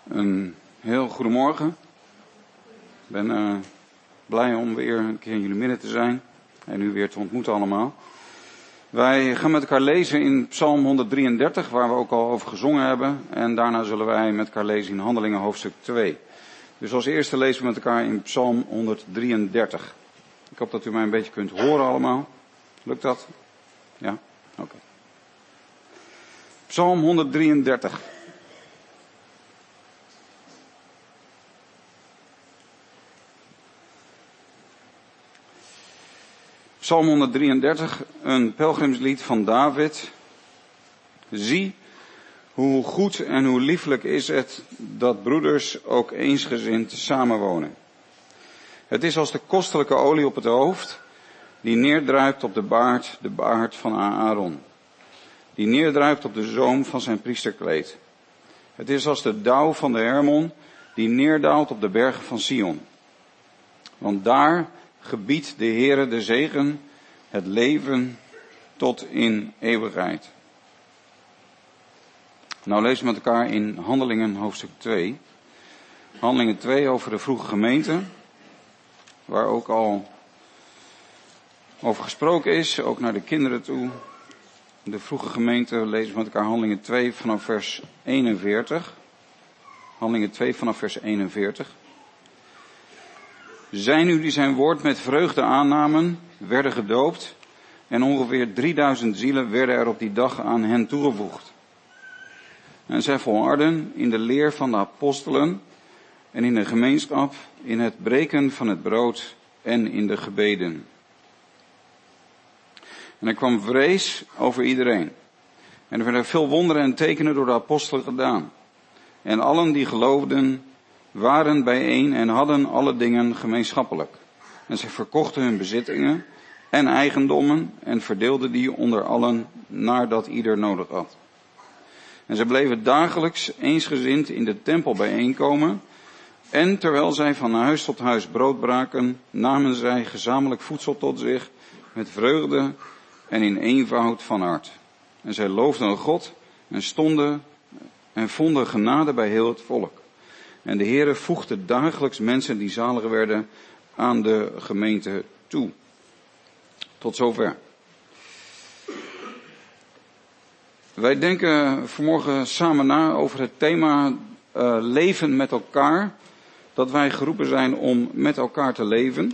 Een heel goedemorgen. Ik ben blij om weer een keer in jullie midden te zijn en u weer te ontmoeten allemaal. Wij gaan met elkaar lezen in Psalm 133, waar we ook al over gezongen hebben. En daarna zullen wij met elkaar lezen in Handelingen hoofdstuk 2. Dus als eerste lezen we met elkaar in Psalm 133. Ik hoop dat u mij een beetje kunt horen allemaal. Lukt dat? Ja? Oké. Psalm 133. Psalm 133, een pelgrimslied van David. Zie, hoe goed en hoe lieflijk is het dat broeders ook eensgezind samenwonen. Het is als de kostelijke olie op het hoofd, die neerdruipt op de baard van Aaron. Die neerdruipt op de zoom van zijn priesterkleed. Het is als de dauw van de Hermon, die neerdaalt op de bergen van Sion. Want daar gebiedt de Heere de zegen, het leven tot in eeuwigheid. Nou lezen we met elkaar in Handelingen hoofdstuk 2. Handelingen 2 over de vroege gemeente, waar ook al over gesproken is, ook naar de kinderen toe. De vroege gemeente lezen we met elkaar Handelingen 2 vanaf vers 41. Handelingen 2 vanaf vers 41. Zij nu die zijn woord met vreugde aannamen, werden gedoopt en ongeveer 3000 zielen werden er op die dag aan hen toegevoegd. En zij volharden in de leer van de apostelen en in de gemeenschap, in het breken van het brood en in de gebeden. En er kwam vrees over iedereen. En er werden veel wonderen en tekenen door de apostelen gedaan. En allen die geloofden waren bijeen en hadden alle dingen gemeenschappelijk. En zij verkochten hun bezittingen en eigendommen en verdeelden die onder allen naardat ieder nodig had. En zij bleven dagelijks eensgezind in de tempel bijeenkomen. En terwijl zij van huis tot huis brood braken, namen zij gezamenlijk voedsel tot zich met vreugde en in eenvoud van hart. En zij loofden God en stonden en vonden genade bij heel het volk. En de Heere voegde dagelijks mensen die zalig werden aan de gemeente toe. Tot zover. Wij denken vanmorgen samen na over het thema leven met elkaar. Dat wij geroepen zijn om met elkaar te leven.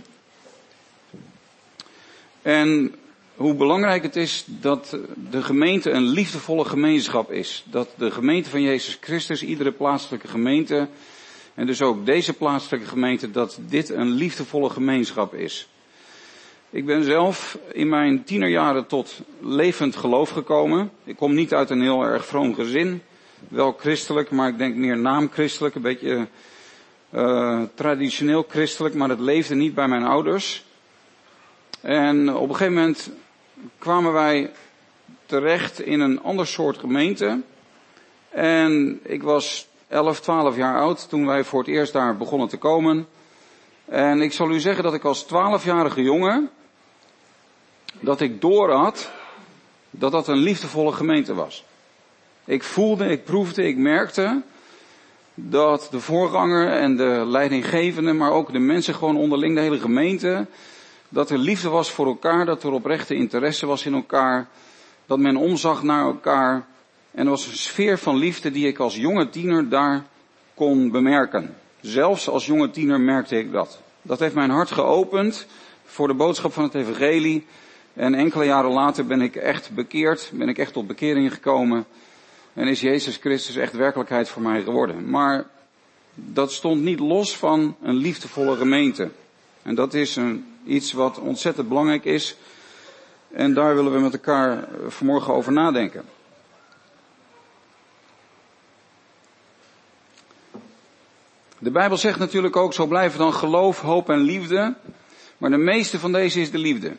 En hoe belangrijk het is dat de gemeente een liefdevolle gemeenschap is. Dat de gemeente van Jezus Christus, iedere plaatselijke gemeente, en dus ook deze plaatselijke gemeente, dat dit een liefdevolle gemeenschap is. Ik ben zelf in mijn tienerjaren tot levend geloof gekomen. Ik kom niet uit een heel erg vroom gezin. Wel christelijk, maar ik denk meer naamchristelijk, een beetje traditioneel christelijk, maar het leefde niet bij mijn ouders. En op een gegeven moment kwamen wij terecht in een ander soort gemeente. En ik was 11, 12 jaar oud toen wij voor het eerst daar begonnen te komen. En ik zal u zeggen dat ik als 12-jarige jongen, dat ik doorhad dat dat een liefdevolle gemeente was. Ik voelde, ik proefde, ik merkte dat de voorganger en de leidinggevende, maar ook de mensen gewoon onderling, de hele gemeente, dat er liefde was voor elkaar, dat er oprechte interesse was in elkaar, dat men omzag naar elkaar. En er was een sfeer van liefde die ik als jonge tiener daar kon bemerken. Zelfs als jonge tiener merkte ik dat. Dat heeft mijn hart geopend voor de boodschap van het evangelie. En enkele jaren later ben ik echt bekeerd, ben ik echt tot bekering gekomen. En is Jezus Christus echt werkelijkheid voor mij geworden. Maar dat stond niet los van een liefdevolle gemeente. En dat is iets wat ontzettend belangrijk is. En daar willen we met elkaar vanmorgen over nadenken. De Bijbel zegt natuurlijk ook, zo blijven dan geloof, hoop en liefde. Maar de meeste van deze is de liefde.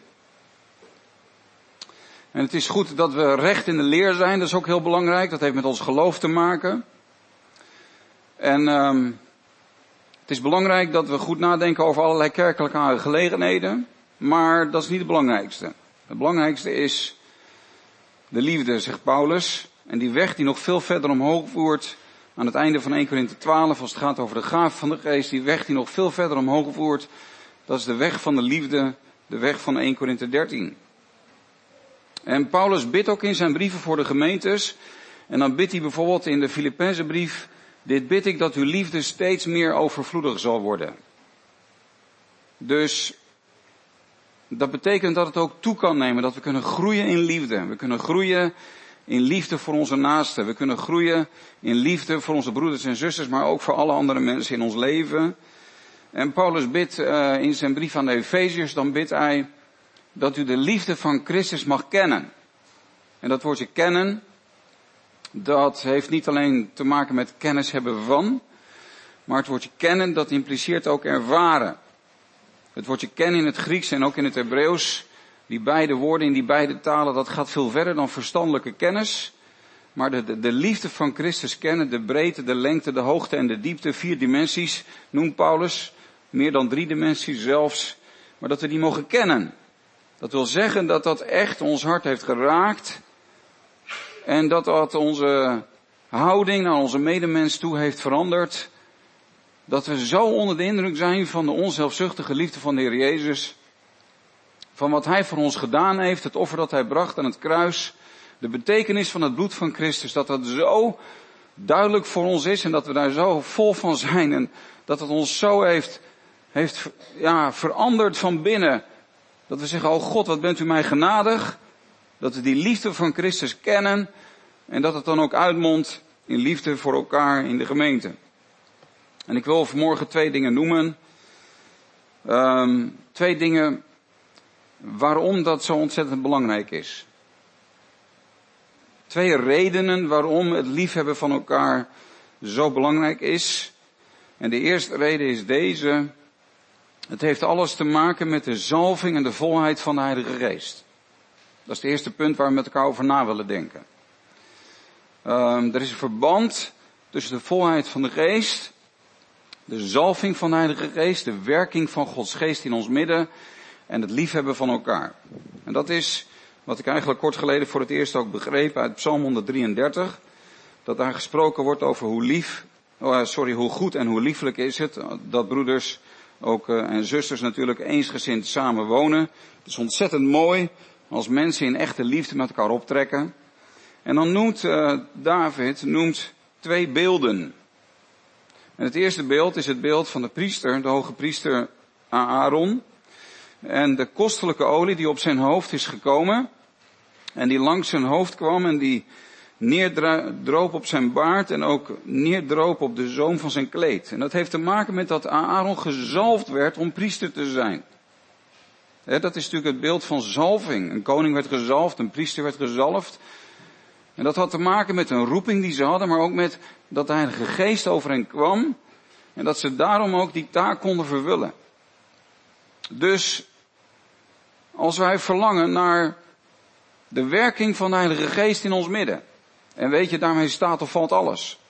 En het is goed dat we recht in de leer zijn, dat is ook heel belangrijk. Dat heeft met ons geloof te maken. En het is belangrijk dat we goed nadenken over allerlei kerkelijke aangelegenheden. Maar dat is niet het belangrijkste. Het belangrijkste is de liefde, zegt Paulus. En die weg die nog veel verder omhoog voert aan het einde van 1 Korinthe 12, als het gaat over de gaven van de geest, die weg die nog veel verder omhoog voert, dat is de weg van de liefde, de weg van 1 Korinthe 13. En Paulus bidt ook in zijn brieven voor de gemeentes, en dan bidt hij bijvoorbeeld in de Filippenzenbrief, dit bid ik dat uw liefde steeds meer overvloedig zal worden. Dus dat betekent dat het ook toe kan nemen, dat we kunnen groeien in liefde. We kunnen groeien in liefde voor onze naasten. We kunnen groeien in liefde voor onze broeders en zusters, maar ook voor alle andere mensen in ons leven. En Paulus bidt in zijn brief aan de Efeziërs, dan bidt hij dat u de liefde van Christus mag kennen. En dat woordje kennen, dat heeft niet alleen te maken met kennis hebben van, maar het woordje kennen, dat impliceert ook ervaren. Het woordje kennen in het Grieks en ook in het Hebreeuws, die beide woorden in die beide talen, dat gaat veel verder dan verstandelijke kennis. Maar de liefde van Christus kennen, de breedte, de lengte, de hoogte en de diepte, 4 dimensies, noemt Paulus, meer dan 3 dimensies zelfs, maar dat we die mogen kennen. Dat wil zeggen dat dat echt ons hart heeft geraakt en dat dat onze houding naar onze medemens toe heeft veranderd. Dat we zo onder de indruk zijn van de onzelfzuchtige liefde van de Heer Jezus. Van wat Hij voor ons gedaan heeft, het offer dat Hij bracht aan het kruis. De betekenis van het bloed van Christus, dat dat zo duidelijk voor ons is en dat we daar zo vol van zijn. En dat het ons zo heeft veranderd van binnen. Dat we zeggen, oh God, wat bent u mij genadig. Dat we die liefde van Christus kennen. En dat het dan ook uitmondt in liefde voor elkaar in de gemeente. En ik wil vanmorgen 2 dingen noemen. 2 dingen waarom dat zo ontzettend belangrijk is. 2 redenen waarom het liefhebben van elkaar zo belangrijk is. En de eerste reden is deze. Het heeft alles te maken met de zalving en de volheid van de Heilige Geest. Dat is het eerste punt waar we met elkaar over na willen denken. Er is een verband tussen de volheid van de Geest, de zalving van de Heilige Geest, de werking van Gods Geest in ons midden en het liefhebben van elkaar. En dat is wat ik eigenlijk kort geleden voor het eerst ook begreep uit Psalm 133. Dat daar gesproken wordt over hoe goed en hoe liefelijk is het dat broeders ook en zusters natuurlijk eensgezind samen wonen. Het is ontzettend mooi als mensen in echte liefde met elkaar optrekken. En dan noemt David 2 beelden. En het eerste beeld is het beeld van de priester, de hoge priester Aaron. En de kostelijke olie die op zijn hoofd is gekomen. En die langs zijn hoofd kwam en die neerdroop op zijn baard en ook neerdroop op de zoom van zijn kleed. En dat heeft te maken met dat Aaron gezalfd werd om priester te zijn. Dat is natuurlijk het beeld van zalving. Een koning werd gezalfd, een priester werd gezalfd. En dat had te maken met een roeping die ze hadden, maar ook met dat de Heilige Geest over hen kwam. En dat ze daarom ook die taak konden vervullen. Dus, als wij verlangen naar de werking van de Heilige Geest in ons midden. En weet je, daarmee staat of valt alles.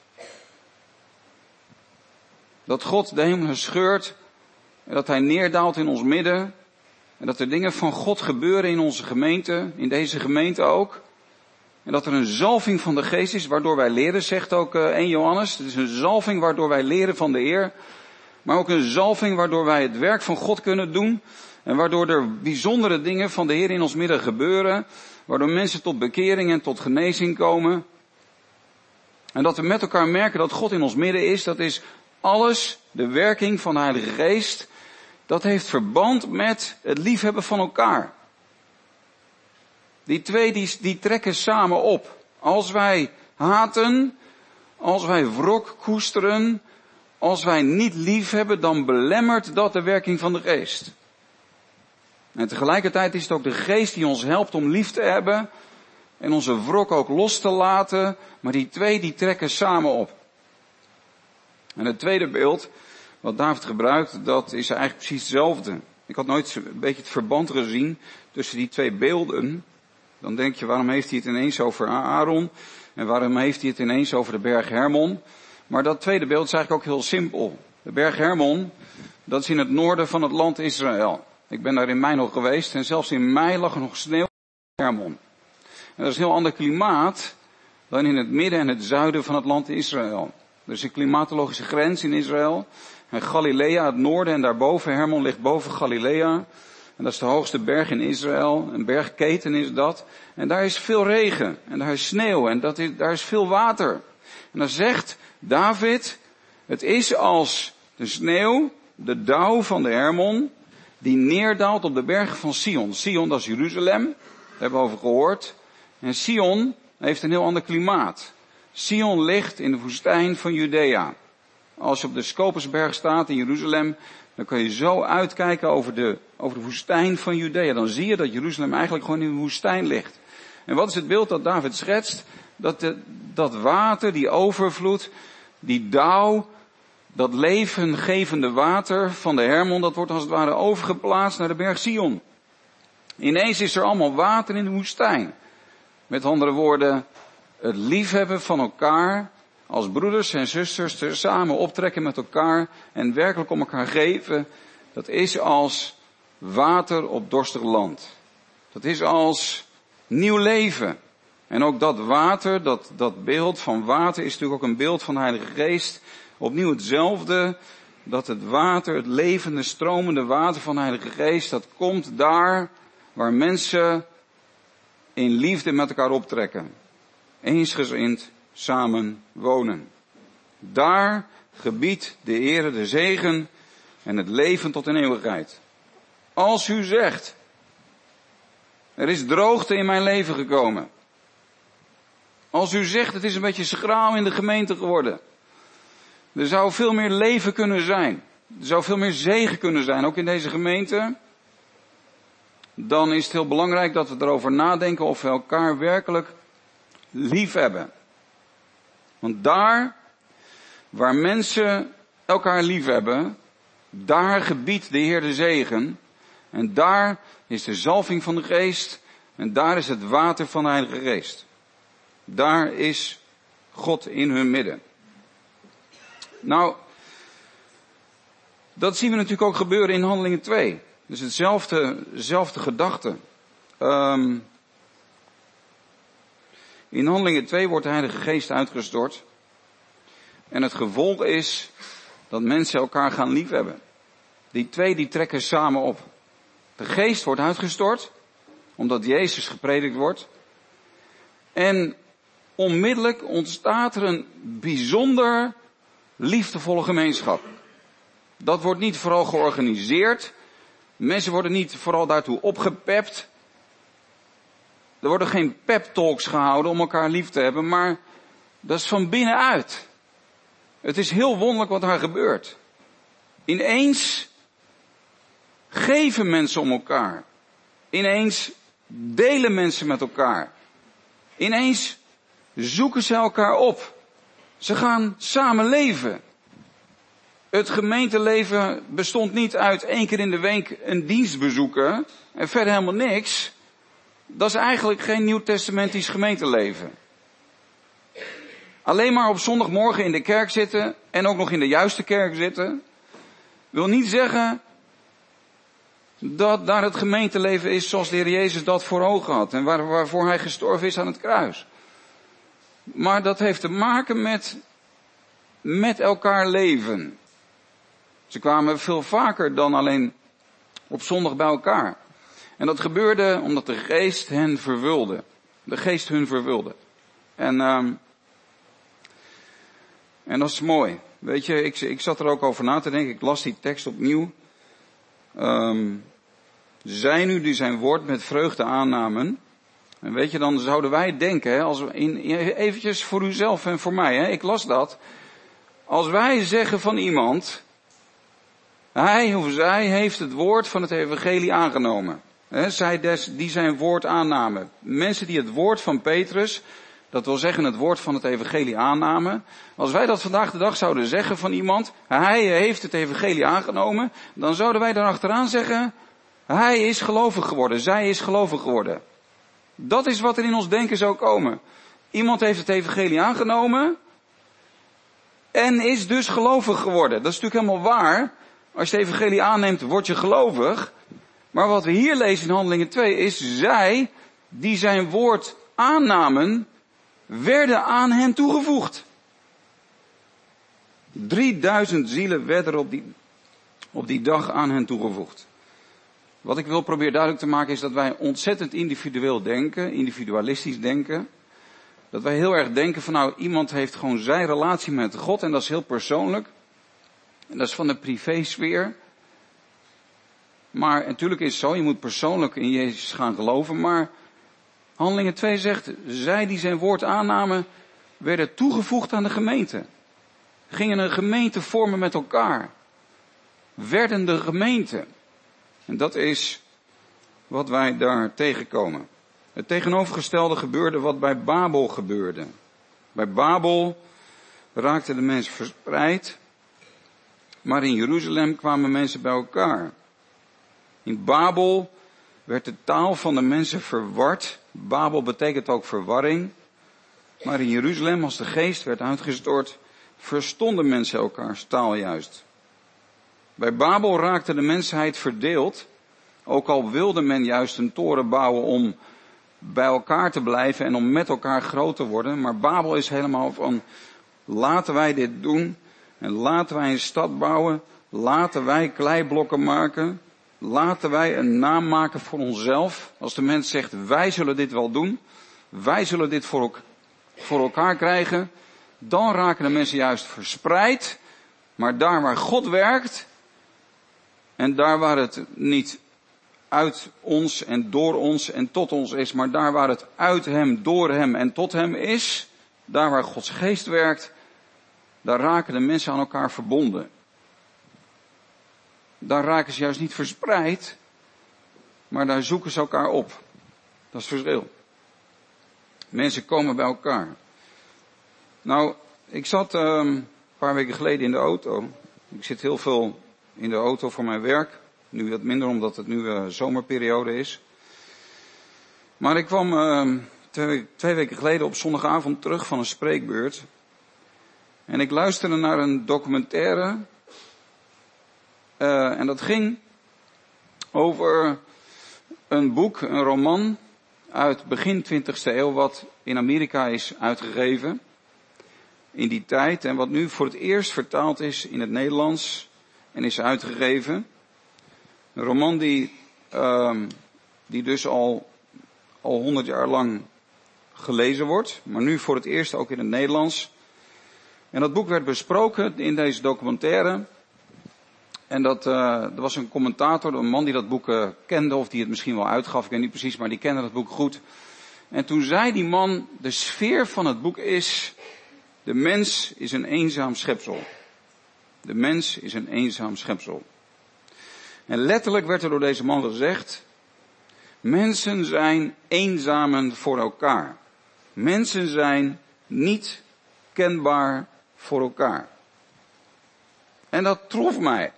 Dat God de hemelen scheurt. En dat Hij neerdaalt in ons midden. En dat er dingen van God gebeuren in onze gemeente. In deze gemeente ook. En dat er een zalving van de Geest is waardoor wij leren, zegt ook 1 Johannes. Het is een zalving waardoor wij leren van de Heer. Maar ook een zalving waardoor wij het werk van God kunnen doen. En waardoor er bijzondere dingen van de Heer in ons midden gebeuren. Waardoor mensen tot bekering en tot genezing komen. En dat we met elkaar merken dat God in ons midden is. Dat is alles de werking van de Heilige Geest. Dat heeft verband met het liefhebben van elkaar. Die 2 die trekken samen op. Als wij haten, als wij wrok koesteren, als wij niet lief hebben, dan belemmert dat de werking van de Geest. En tegelijkertijd is het ook de Geest die ons helpt om lief te hebben en onze wrok ook los te laten. Maar die 2 die trekken samen op. En het tweede beeld wat David gebruikt, dat is eigenlijk precies hetzelfde. Ik had nooit een beetje het verband gezien tussen die 2 beelden. Dan denk je, waarom heeft hij het ineens over Aaron? En waarom heeft hij het ineens over de berg Hermon? Maar dat tweede beeld is eigenlijk ook heel simpel. De berg Hermon, dat is in het noorden van het land Israël. Ik ben daar in mei nog geweest en zelfs in mei lag er nog sneeuw op Hermon. En dat is een heel ander klimaat dan in het midden en het zuiden van het land Israël. Er is een klimatologische grens in Israël. En Galilea, het noorden en daarboven, Hermon ligt boven Galilea. En dat is de hoogste berg in Israël. Een bergketen is dat. En daar is veel regen. En daar is sneeuw. En daar is veel water. En dan zegt David, het is als de sneeuw, de dauw van de Hermon, die neerdaalt op de bergen van Sion. Sion, dat is Jeruzalem. Daar hebben we over gehoord. En Sion heeft een heel ander klimaat. Sion ligt in de woestijn van Judea. Als je op de Scopusberg staat in Jeruzalem, dan kun je zo uitkijken over de woestijn van Judea. Dan zie je dat Jeruzalem eigenlijk gewoon in de woestijn ligt. En wat is het beeld dat David schetst? Dat water, die overvloed, die dauw, dat levengevende water van de Hermon, dat wordt als het ware overgeplaatst naar de berg Sion. Ineens is er allemaal water in de woestijn. Met andere woorden, het liefhebben van elkaar, als broeders en zusters samen optrekken met elkaar en werkelijk om elkaar geven, dat is als water op dorstig land. Dat is als nieuw leven. En ook dat water, dat beeld van water is natuurlijk ook een beeld van de Heilige Geest. Opnieuw hetzelfde, dat het water, het levende, stromende water van de Heilige Geest, dat komt daar waar mensen in liefde met elkaar optrekken. Eensgezind samen wonen. Daar gebiedt de Heere de zegen en het leven tot in eeuwigheid. Als u zegt, er is droogte in mijn leven gekomen. Als u zegt, het is een beetje schraal in de gemeente geworden. Er zou veel meer leven kunnen zijn. Er zou veel meer zegen kunnen zijn, ook in deze gemeente. Dan is het heel belangrijk dat we erover nadenken of we elkaar werkelijk lief hebben. Want daar, waar mensen elkaar lief hebben, daar gebiedt de Heer de zegen. En daar is de zalving van de Geest. En daar is het water van de Heilige Geest. Daar is God in hun midden. Nou, dat zien we natuurlijk ook gebeuren in Handelingen 2. Dus hetzelfde gedachte. In Handelingen 2 wordt de Heilige Geest uitgestort. En het gevolg is dat mensen elkaar gaan liefhebben. Die twee die trekken samen op. De Geest wordt uitgestort, omdat Jezus gepredikt wordt. En onmiddellijk ontstaat er een bijzonder liefdevolle gemeenschap. Dat wordt niet vooral georganiseerd. Mensen worden niet vooral daartoe opgepept. Er worden geen pep talks gehouden om elkaar lief te hebben, maar dat is van binnenuit. Het is heel wonderlijk wat daar gebeurt. Ineens geven mensen om elkaar. Ineens delen mensen met elkaar. Ineens zoeken ze elkaar op. Ze gaan samen leven. Het gemeenteleven bestond niet uit 1 keer in de week een dienst bezoeken en verder helemaal niks. Dat is eigenlijk geen nieuwtestamentisch gemeenteleven. Alleen maar op zondagmorgen in de kerk zitten en ook nog in de juiste kerk zitten, wil niet zeggen dat daar het gemeenteleven is zoals de Heer Jezus dat voor ogen had en waarvoor hij gestorven is aan het kruis. Maar dat heeft te maken met elkaar leven. Ze kwamen veel vaker dan alleen op zondag bij elkaar. En dat gebeurde omdat de Geest hen vervulde. De Geest hun vervulde. En dat is mooi. Weet je, ik zat er ook over na te denken. Ik las die tekst opnieuw. Zij nu die zijn woord met vreugde aannamen. En weet je, dan zouden wij denken, hè, als we eventjes voor uzelf en voor mij, hè, ik las dat. Als wij zeggen van iemand, hij of zij heeft het woord van het evangelie aangenomen. Hè, zij die zijn woord aannamen. Mensen die het woord van Petrus, dat wil zeggen het woord van het evangelie aannamen. Als wij dat vandaag de dag zouden zeggen van iemand, hij heeft het evangelie aangenomen, dan zouden wij daarachteraan zeggen, hij is gelovig geworden, zij is gelovig geworden. Dat is wat er in ons denken zou komen. Iemand heeft het evangelie aangenomen en is dus gelovig geworden. Dat is natuurlijk helemaal waar. Als je het evangelie aanneemt, word je gelovig. Maar wat we hier lezen in Handelingen 2 is, zij die zijn woord aannamen, werden aan hen toegevoegd. 3000 zielen werden er op die dag aan hen toegevoegd. Wat ik wil proberen duidelijk te maken is dat wij ontzettend individueel denken, individualistisch denken. Dat wij heel erg denken van nou, iemand heeft gewoon zijn relatie met God en dat is heel persoonlijk. En dat is van de privésfeer. Maar natuurlijk is het zo, je moet persoonlijk in Jezus gaan geloven. Maar Handelingen 2 zegt, zij die zijn woord aannamen, werden toegevoegd aan de gemeente. Gingen een gemeente vormen met elkaar. Werden de gemeente. En dat is wat wij daar tegenkomen. Het tegenovergestelde gebeurde wat bij Babel gebeurde. Bij Babel raakten de mensen verspreid. Maar in Jeruzalem kwamen mensen bij elkaar. In Babel werd de taal van de mensen verward. Babel betekent ook verwarring. Maar in Jeruzalem, als de geest werd uitgestort, verstonden mensen elkaars taal juist. Bij Babel raakte de mensheid verdeeld. Ook al wilde men juist een toren bouwen om bij elkaar te blijven en om met elkaar groot te worden. Maar Babel is helemaal van, laten wij dit doen. En laten wij een stad bouwen. Laten wij kleiblokken maken. Laten wij een naam maken voor onszelf. Als de mens zegt, wij zullen dit wel doen. Wij zullen dit voor elkaar krijgen. Dan raken de mensen juist verspreid. Maar daar waar God werkt. En daar waar het niet uit ons en door ons en tot ons is. Maar daar waar het uit hem, door hem en tot hem is. Daar waar Gods geest werkt. Daar raken de mensen aan elkaar verbonden. Daar raken ze juist niet verspreid. Maar daar zoeken ze elkaar op. Dat is het verschil. Mensen komen bij elkaar. Nou, ik zat een paar weken geleden in de auto. Ik zit heel veel in de auto voor mijn werk. Nu wat minder omdat het nu zomerperiode is. Maar ik kwam 2 weken geleden op zondagavond terug van een spreekbeurt. En ik luisterde naar een documentaire. En dat ging over een boek, een roman uit begin 20e eeuw wat in Amerika is uitgegeven. In die tijd en wat nu voor het eerst vertaald is in het Nederlands en is uitgegeven. Een roman die dus al 100 jaar lang gelezen wordt, maar nu voor het eerst ook in het Nederlands. En dat boek werd besproken in deze documentaire. En er was een commentator, een man die dat boek kende, of die het misschien wel uitgaf, ik weet niet precies, maar die kende dat boek goed. En toen zei die man, de sfeer van het boek is, de mens is een eenzaam schepsel. De mens is een eenzaam schepsel. En letterlijk werd er door deze man gezegd, mensen zijn eenzamen voor elkaar. Mensen zijn niet kenbaar voor elkaar. En dat trof mij.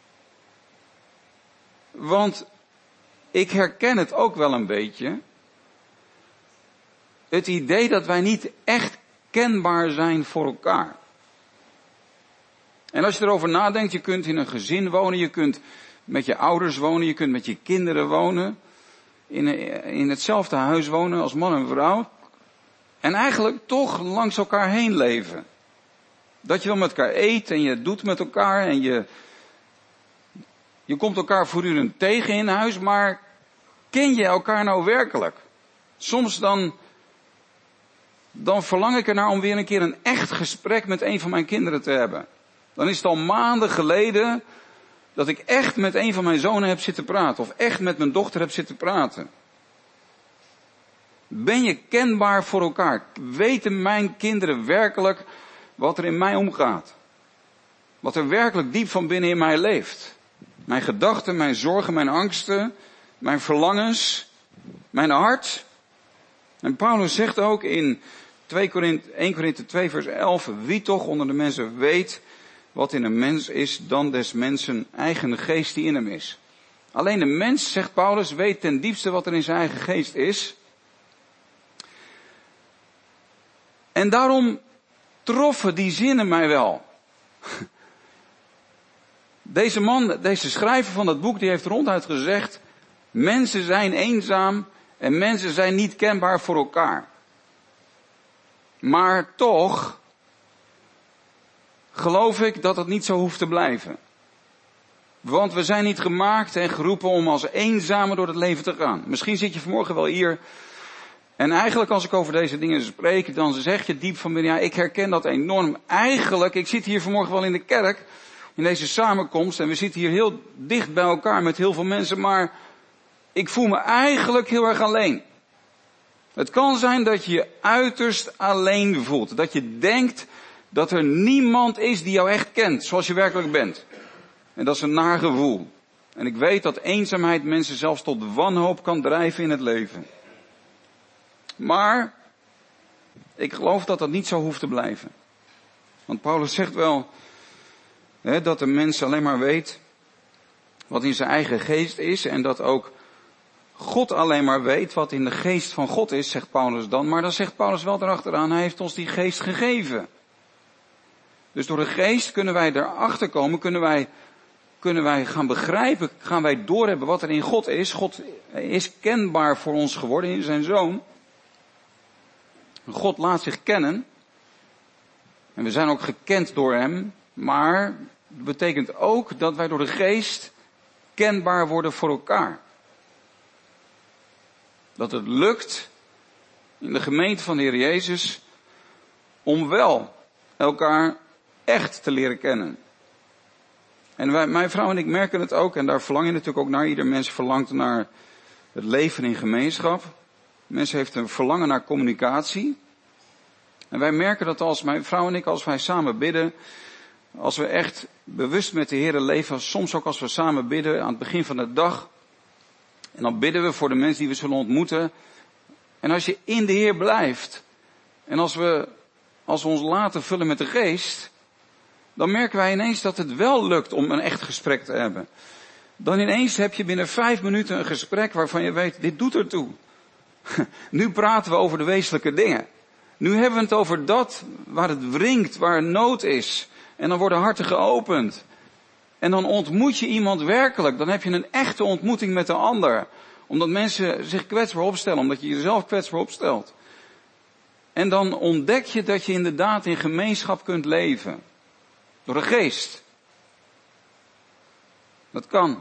Want ik herken het ook wel een beetje. Het idee dat wij niet echt kenbaar zijn voor elkaar. En als je erover nadenkt, je kunt in een gezin wonen, je kunt met je ouders wonen, je kunt met je kinderen wonen. In hetzelfde huis wonen als man en vrouw. En eigenlijk toch langs elkaar heen leven. Dat je wel met elkaar eet en je doet met elkaar en je komt elkaar voortdurend tegen in huis, maar ken je elkaar nou werkelijk? Soms dan verlang ik ernaar om weer een keer een echt gesprek met een van mijn kinderen te hebben. Dan is het al maanden geleden dat ik echt met een van mijn zonen heb zitten praten. Of echt met mijn dochter heb zitten praten. Ben je kenbaar voor elkaar? Weten mijn kinderen werkelijk wat er in mij omgaat? Wat er werkelijk diep van binnen in mij leeft? Mijn gedachten, mijn zorgen, mijn angsten, mijn verlangens, mijn hart. En Paulus zegt ook in 1 Korinthe 2 vers 11, wie toch onder de mensen weet wat in een mens is, dan des mensen eigen geest die in hem is. Alleen de mens, zegt Paulus, weet ten diepste wat er in zijn eigen geest is. En daarom troffen die zinnen mij wel. Deze man, deze schrijver van dat boek, die heeft ronduit gezegd, mensen zijn eenzaam en mensen zijn niet kenbaar voor elkaar. Maar toch geloof ik dat het niet zo hoeft te blijven. Want we zijn niet gemaakt en geroepen om als eenzamen door het leven te gaan. Misschien zit je vanmorgen wel hier. En eigenlijk als ik over deze dingen spreek, dan zeg je diep van binnen, ja, ik herken dat enorm. Eigenlijk, ik zit hier vanmorgen wel in de kerk, in deze samenkomst, en we zitten hier heel dicht bij elkaar met heel veel mensen, maar ik voel me eigenlijk heel erg alleen. Het kan zijn dat je je uiterst alleen voelt. Dat je denkt dat er niemand is die jou echt kent, zoals je werkelijk bent. En dat is een naar gevoel. En ik weet dat eenzaamheid mensen zelfs tot wanhoop kan drijven in het leven. Maar ik geloof dat dat niet zo hoeft te blijven. Want Paulus zegt wel dat de mens alleen maar weet wat in zijn eigen geest is. En dat ook God alleen maar weet wat in de geest van God is, zegt Paulus dan. Maar dan zegt Paulus wel erachteraan, hij heeft ons die geest gegeven. Dus door de geest kunnen wij erachter komen, kunnen wij gaan begrijpen, gaan wij doorhebben wat er in God is. God is kenbaar voor ons geworden in zijn Zoon. God laat zich kennen. En we zijn ook gekend door hem. Maar dat betekent ook dat wij door de geest kenbaar worden voor elkaar. Dat het lukt in de gemeente van de Heer Jezus om wel elkaar echt te leren kennen. En mijn vrouw en ik merken het ook, en daar verlang je natuurlijk ook naar. Ieder mens verlangt naar het leven in gemeenschap. Mensen heeft een verlangen naar communicatie. En wij merken dat als mijn vrouw en ik, als wij samen bidden, als we echt bewust met de Heer leven, soms ook als we samen bidden aan het begin van de dag. En dan bidden we voor de mensen die we zullen ontmoeten. En als je in de Heer blijft, en als we ons laten vullen met de geest, dan merken wij ineens dat het wel lukt om een echt gesprek te hebben. Dan ineens heb je binnen 5 minuten een gesprek waarvan je weet, dit doet ertoe. Nu praten we over de wezenlijke dingen. Nu hebben we het over dat waar het wringt, waar nood is. En dan worden harten geopend. En dan ontmoet je iemand werkelijk. Dan heb je een echte ontmoeting met de ander. Omdat mensen zich kwetsbaar opstellen. Omdat je jezelf kwetsbaar opstelt. En dan ontdek je dat je inderdaad in gemeenschap kunt leven. Door de geest. Dat kan.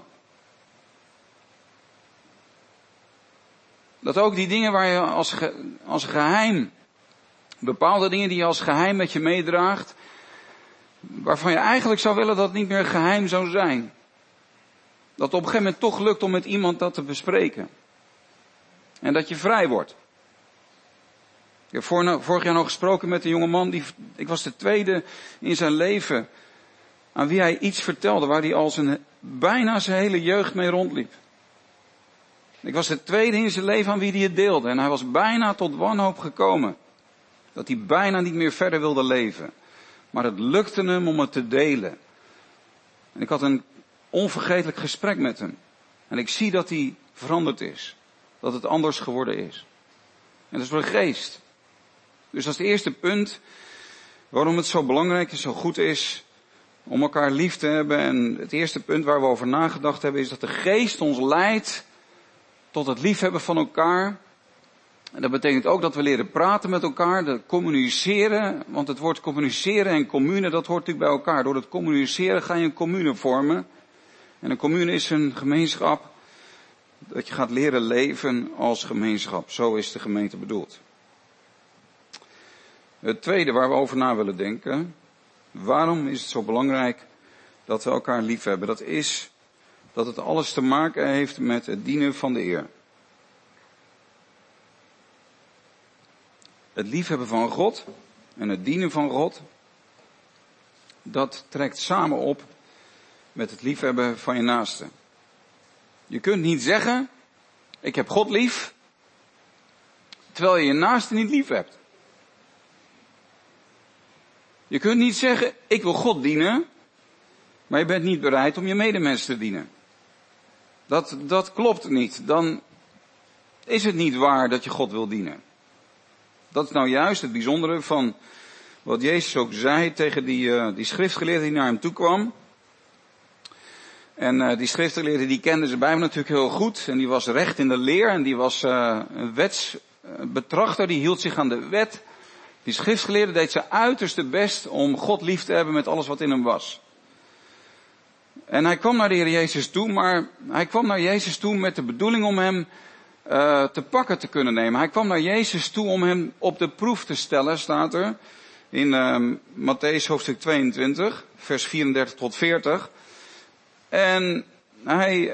Dat ook die dingen waar je als geheim, bepaalde dingen die je als geheim met je meedraagt, waarvan je eigenlijk zou willen dat het niet meer geheim zou zijn. Dat het op een gegeven moment toch lukt om met iemand dat te bespreken. En dat je vrij wordt. Ik heb vorig jaar nog gesproken met een jongeman, ik was de tweede in zijn leven aan wie hij iets vertelde waar hij al bijna zijn hele jeugd mee rondliep. Ik was de tweede in zijn leven aan wie hij het deelde. En hij was bijna tot wanhoop gekomen. Dat hij bijna niet meer verder wilde leven. Maar het lukte hem om het te delen. En ik had een onvergetelijk gesprek met hem. En ik zie dat hij veranderd is. Dat het anders geworden is. En dat is door de geest. Dus dat is het eerste punt waarom het zo belangrijk en zo goed is om elkaar lief te hebben. En het eerste punt waar we over nagedacht hebben is dat de geest ons leidt tot het liefhebben van elkaar. En dat betekent ook dat we leren praten met elkaar, communiceren. Want het woord communiceren en commune, dat hoort natuurlijk bij elkaar. Door het communiceren ga je een commune vormen. En een commune is een gemeenschap dat je gaat leren leven als gemeenschap. Zo is de gemeente bedoeld. Het tweede waar we over na willen denken. Waarom is het zo belangrijk dat we elkaar lief hebben? Dat is dat het alles te maken heeft met het dienen van de Heer. Het liefhebben van God en het dienen van God, dat trekt samen op met het liefhebben van je naaste. Je kunt niet zeggen, ik heb God lief, terwijl je je naaste niet lief hebt. Je kunt niet zeggen, ik wil God dienen, maar je bent niet bereid om je medemens te dienen. Dat klopt niet. Dan is het niet waar dat je God wil dienen. Dat is nou juist het bijzondere van wat Jezus ook zei tegen die schriftgeleerde die naar hem toe kwam. En die schriftgeleerde die kende zijn Bijbel natuurlijk heel goed. En die was recht in de leer en die was een wetsbetrachter, die hield zich aan de wet. Die schriftgeleerde deed zijn uiterste best om God lief te hebben met alles wat in hem was. En hij kwam naar de Heer Jezus toe, maar hij kwam naar Jezus toe met de bedoeling om hem te pakken te kunnen nemen. Hij kwam naar Jezus toe om hem op de proef te stellen, staat er in Mattheüs hoofdstuk 22, vers 34 tot 40. En hij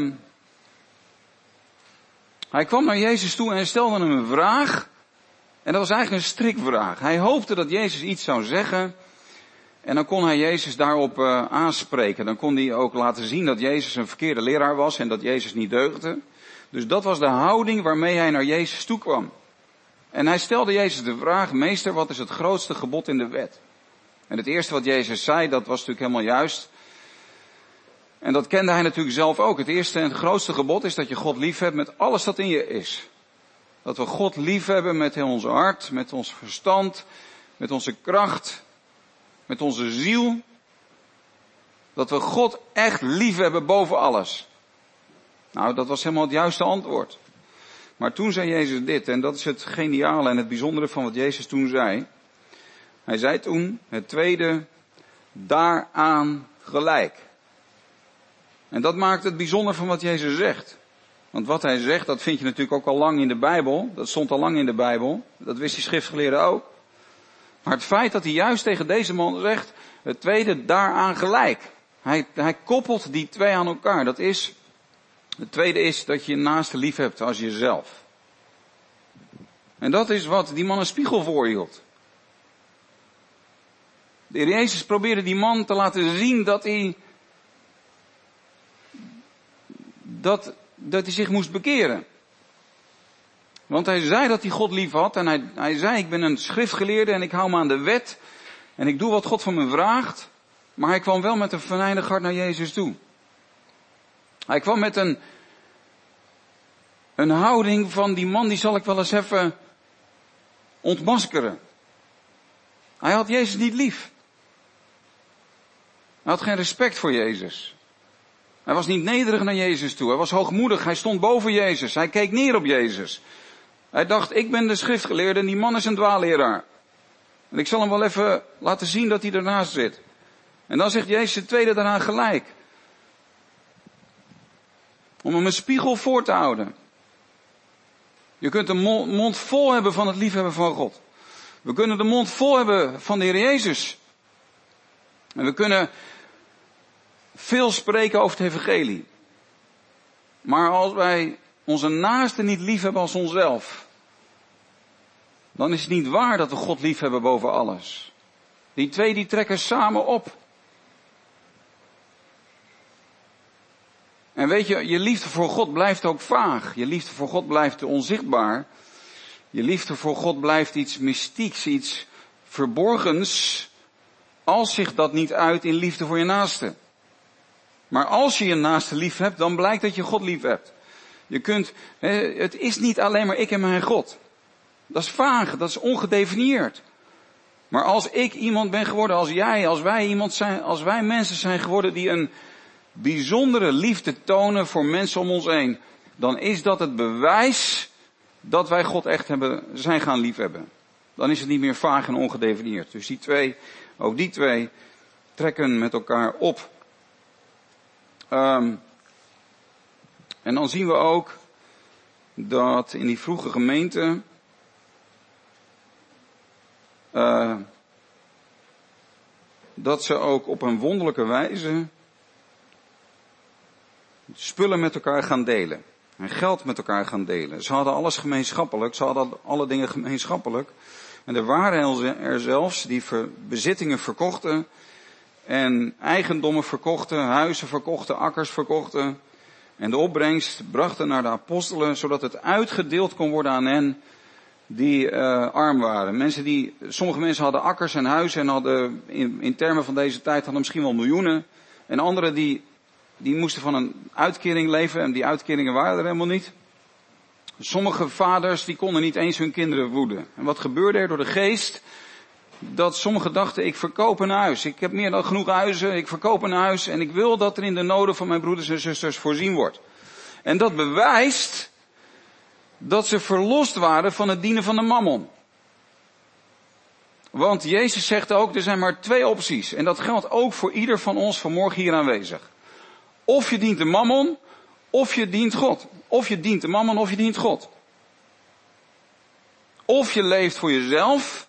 kwam naar Jezus toe en stelde hem een vraag. En dat was eigenlijk een strikvraag. Hij hoopte dat Jezus iets zou zeggen. En dan kon hij Jezus daarop aanspreken. Dan kon hij ook laten zien dat Jezus een verkeerde leraar was en dat Jezus niet deugde. Dus dat was de houding waarmee hij naar Jezus toe kwam. En hij stelde Jezus de vraag: Meester, wat is het grootste gebod in de wet? En het eerste wat Jezus zei, dat was natuurlijk helemaal juist. En dat kende hij natuurlijk zelf ook. Het eerste en het grootste gebod is dat je God lief hebt met alles dat in je is. Dat we God lief hebben met heel ons hart, met ons verstand, met onze kracht, met onze ziel. Dat we God echt lief hebben boven alles. Nou, dat was helemaal het juiste antwoord. Maar toen zei Jezus dit, en dat is het geniale en het bijzondere van wat Jezus toen zei. Hij zei toen, het tweede, daaraan gelijk. En dat maakt het bijzonder van wat Jezus zegt. Want wat hij zegt, dat vind je natuurlijk ook al lang in de Bijbel. Dat stond al lang in de Bijbel. Dat wist die schriftgeleerde ook. Maar het feit dat hij juist tegen deze man zegt, het tweede daaraan gelijk. Hij koppelt die twee aan elkaar. Het tweede is dat je je naaste lief hebt als jezelf. En dat is wat die man een spiegel voorhield. De Heer Jezus probeerde die man te laten zien dat hij zich moest bekeren. Want hij zei dat hij God lief had en hij zei, ik ben een schriftgeleerde en ik hou me aan de wet en ik doe wat God van me vraagt. Maar hij kwam wel met een venijnig hart naar Jezus toe. Hij kwam met een houding van die man, die zal ik wel eens even ontmaskeren. Hij had Jezus niet lief. Hij had geen respect voor Jezus. Hij was niet nederig naar Jezus toe. Hij was hoogmoedig. Hij stond boven Jezus. Hij keek neer op Jezus. Hij dacht, ik ben de schriftgeleerde en die man is een dwaalleraar. En ik zal hem wel even laten zien dat hij ernaast zit. En dan zegt Jezus het tweede daaraan gelijk. Om hem een spiegel voor te houden. Je kunt de mond vol hebben van het liefhebben van God. We kunnen de mond vol hebben van de Heer Jezus. En we kunnen veel spreken over het evangelie. Maar als wij onze naaste niet lief hebben als onszelf, dan is het niet waar dat we God lief hebben boven alles. Die twee die trekken samen op. En weet je, je liefde voor God blijft ook vaag. Je liefde voor God blijft onzichtbaar. Je liefde voor God blijft iets mystieks, iets verborgens, als zich dat niet uit in liefde voor je naaste. Maar als je je naaste lief hebt, dan blijkt dat je God lief hebt. Het is niet alleen maar ik en mijn God. Dat is vaag, dat is ongedefinieerd. Maar als ik iemand ben geworden, als jij, als wij iemand zijn, als wij mensen zijn geworden die een bijzondere liefde tonen voor mensen om ons heen, dan is dat het bewijs dat wij God echt zijn gaan liefhebben. Dan is het niet meer vaag en ongedefinieerd. Dus die twee trekken met elkaar op. En dan zien we ook dat in die vroege gemeente dat ze ook op een wonderlijke wijze spullen met elkaar gaan delen. En geld met elkaar gaan delen. Ze hadden alles gemeenschappelijk. Ze hadden alle dingen gemeenschappelijk. En er waren er zelfs die bezittingen verkochten. En eigendommen verkochten. Huizen verkochten. Akkers verkochten. En de opbrengst brachten naar de apostelen. Zodat het uitgedeeld kon worden aan hen die arm waren. Sommige mensen hadden akkers en huizen. En hadden in termen van deze tijd hadden misschien wel miljoenen. En anderen die moesten van een uitkering leven en die uitkeringen waren er helemaal niet. Sommige vaders die konden niet eens hun kinderen voeden. En wat gebeurde er door de geest? Dat sommigen dachten, ik verkoop een huis. Ik heb meer dan genoeg huizen, ik verkoop een huis en ik wil dat er in de noden van mijn broeders en zusters voorzien wordt. En dat bewijst dat ze verlost waren van het dienen van de mammon. Want Jezus zegt ook, er zijn maar 2 opties. En dat geldt ook voor ieder van ons vanmorgen hier aanwezig. Of je dient de mammon, of je dient God. Of je dient de mammon, of je dient God. Of je leeft voor jezelf.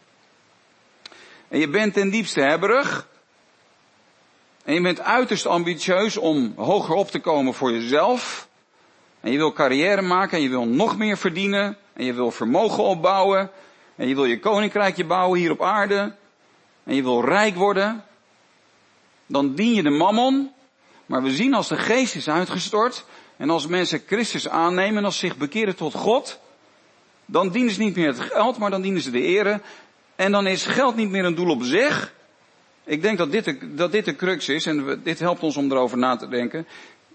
En je bent ten diepste hebberig. En je bent uiterst ambitieus om hoger op te komen voor jezelf. En je wil carrière maken en je wil nog meer verdienen. En je wil vermogen opbouwen. En je wil je koninkrijkje bouwen hier op aarde. En je wil rijk worden. Dan dien je de mammon. Maar we zien als de geest is uitgestort. En als mensen Christus aannemen en als ze zich bekeren tot God. Dan dienen ze niet meer het geld, maar dan dienen ze de ere. En dan is geld niet meer een doel op zich. Ik denk dat dit de crux is. En dit helpt ons om erover na te denken.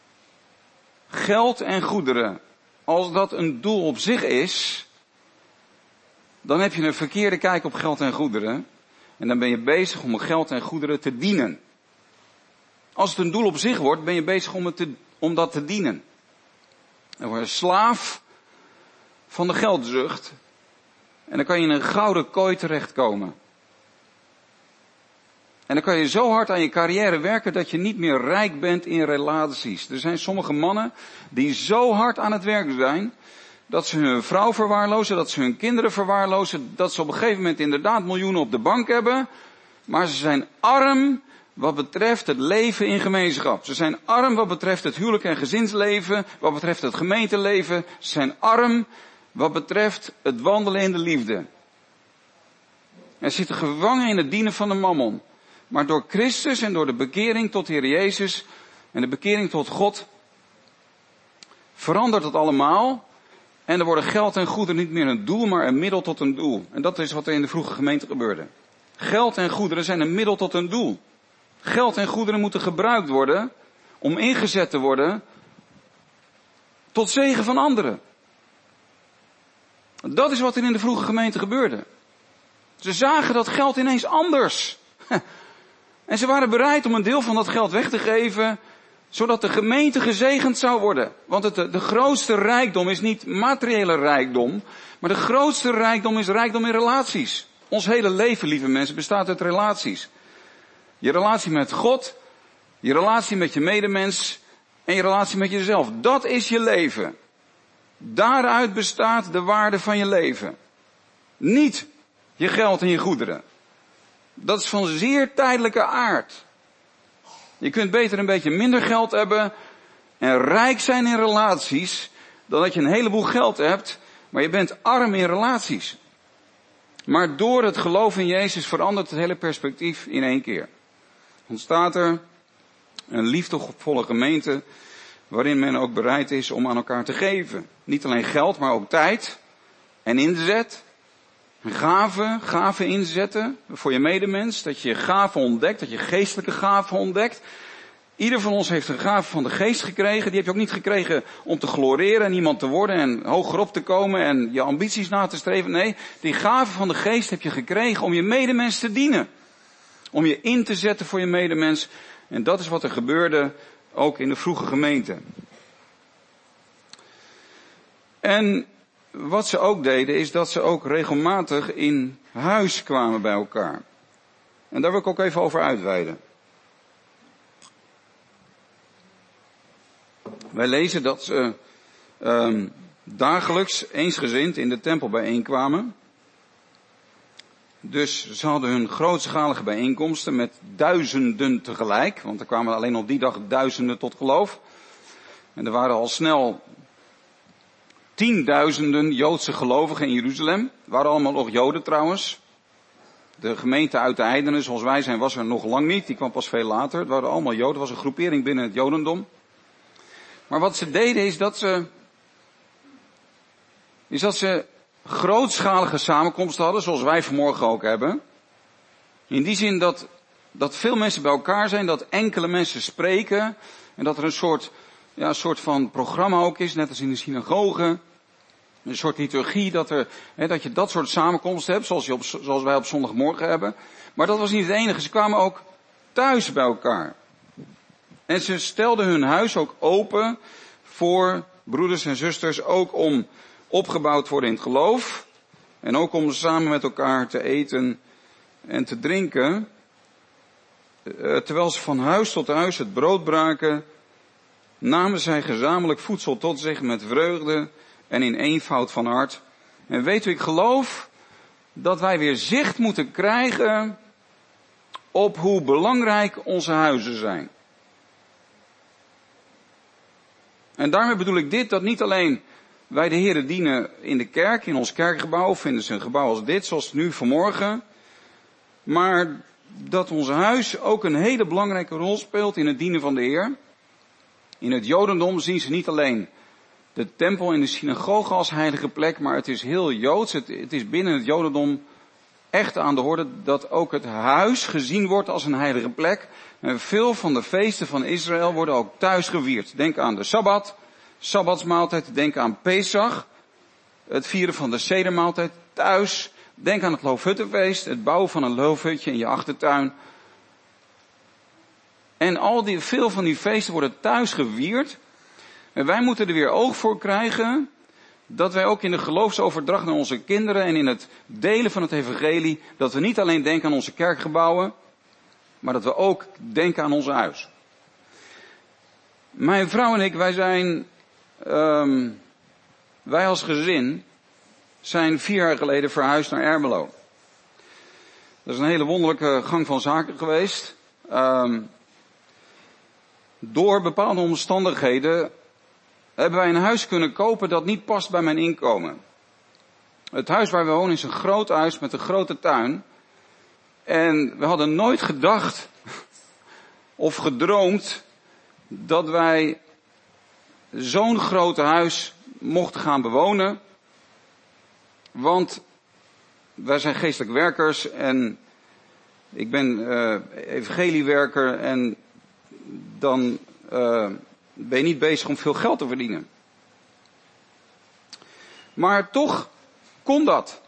Geld en goederen. Als dat een doel op zich is. Dan heb je een verkeerde kijk op geld en goederen. En dan ben je bezig om geld en goederen te dienen. Als het een doel op zich wordt, ben je bezig om dat te dienen. Dan word je slaaf van de geldzucht. En dan kan je in een gouden kooi terechtkomen. En dan kan je zo hard aan je carrière werken dat je niet meer rijk bent in relaties. Er zijn sommige mannen die zo hard aan het werk zijn, dat ze hun vrouw verwaarlozen, dat ze hun kinderen verwaarlozen, dat ze op een gegeven moment inderdaad miljoenen op de bank hebben, maar ze zijn arm wat betreft het leven in gemeenschap. Ze zijn arm wat betreft het huwelijk en gezinsleven, wat betreft het gemeenteleven. Ze zijn arm wat betreft het wandelen in de liefde. En ze zitten gevangen in het dienen van de mammon. Maar door Christus en door de bekering tot de Heer Jezus en de bekering tot God verandert het allemaal. En er worden geld en goederen niet meer een doel, maar een middel tot een doel. En dat is wat er in de vroege gemeente gebeurde. Geld en goederen zijn een middel tot een doel. Geld en goederen moeten gebruikt worden om ingezet te worden tot zegen van anderen. Dat is wat er in de vroege gemeente gebeurde. Ze zagen dat geld ineens anders. En ze waren bereid om een deel van dat geld weg te geven, zodat de gemeente gezegend zou worden. Want de grootste rijkdom is niet materiële rijkdom, maar de grootste rijkdom is rijkdom in relaties. Ons hele leven, lieve mensen, bestaat uit relaties. Je relatie met God, je relatie met je medemens en je relatie met jezelf. Dat is je leven. Daaruit bestaat de waarde van je leven. Niet je geld en je goederen. Dat is van zeer tijdelijke aard. Je kunt beter een beetje minder geld hebben en rijk zijn in relaties, dan dat je een heleboel geld hebt, maar je bent arm in relaties. Maar door het geloof in Jezus verandert het hele perspectief in één keer. Ontstaat er een liefdevolle gemeente waarin men ook bereid is om aan elkaar te geven. Niet alleen geld, maar ook tijd en inzet. Gaven inzetten voor je medemens. Dat je gaven ontdekt, dat je geestelijke gaven ontdekt. Ieder van ons heeft een gave van de geest gekregen. Die heb je ook niet gekregen om te gloreren en iemand te worden en hoger op te komen en je ambities na te streven. Nee, die gave van de geest heb je gekregen om je medemens te dienen. Om je in te zetten voor je medemens. En dat is wat er gebeurde ook in de vroege gemeente. En wat ze ook deden is dat ze ook regelmatig in huis kwamen bij elkaar. En daar wil ik ook even over uitweiden. Wij lezen dat ze dagelijks eensgezind in de tempel bijeenkwamen. Dus ze hadden hun grootschalige bijeenkomsten met duizenden tegelijk. Want er kwamen alleen op die dag duizenden tot geloof. En er waren al snel 10.000 Joodse gelovigen in Jeruzalem. Het waren allemaal nog Joden trouwens. De gemeente uit de heidenen zoals wij zijn was er nog lang niet. Die kwam pas veel later. Het waren allemaal Joden. Het was een groepering binnen het Jodendom. Maar wat ze deden is dat ze grootschalige samenkomsten hadden, zoals wij vanmorgen ook hebben. In die zin dat veel mensen bij elkaar zijn, dat enkele mensen spreken. En dat er een soort van programma ook is, net als in de synagoge. Een soort liturgie, dat je dat soort samenkomsten hebt, zoals wij op zondagmorgen hebben. Maar dat was niet het enige, ze kwamen ook thuis bij elkaar. En ze stelden hun huis ook open voor broeders en zusters, ook om opgebouwd te worden in het geloof. En ook om samen met elkaar te eten en te drinken, terwijl ze van huis tot huis het brood braken, namen zij gezamenlijk voedsel tot zich met vreugde en in eenvoud van hart. En weet u, ik geloof dat wij weer zicht moeten krijgen op hoe belangrijk onze huizen zijn. En daarmee bedoel ik dit, dat niet alleen wij de Heere dienen in de kerk, in ons kerkgebouw, of in een gebouw als dit, zoals nu vanmorgen, maar dat ons huis ook een hele belangrijke rol speelt in het dienen van de Heer. In het Jodendom zien ze niet alleen de tempel en de synagoge als heilige plek, maar het is heel Joods. Het is binnen het Jodendom echt aan de orde dat ook het huis gezien wordt als een heilige plek. En veel van de feesten van Israël worden ook thuis gevierd. Denk aan de Sabbat, Sabbatsmaaltijd. Denk aan Pesach, het vieren van de Sedermaaltijd thuis. Denk aan het Loofhuttenfeest, het bouwen van een loofhutje in je achtertuin. En veel van die feesten worden thuis gevierd. En wij moeten er weer oog voor krijgen dat wij ook in de geloofsoverdracht naar onze kinderen en in het delen van het evangelie, dat we niet alleen denken aan onze kerkgebouwen, maar dat we ook denken aan ons huis. Mijn vrouw en ik, wij als gezin zijn 4 jaar geleden verhuisd naar Ermelo. Dat is een hele wonderlijke gang van zaken geweest. Door bepaalde omstandigheden hebben wij een huis kunnen kopen dat niet past bij mijn inkomen. Het huis waar we wonen is een groot huis met een grote tuin. En we hadden nooit gedacht of gedroomd dat wij zo'n groot huis mochten gaan bewonen. Want wij zijn geestelijk werkers en ik ben evangeliewerker en dan ben je niet bezig om veel geld te verdienen. Maar toch kon dat.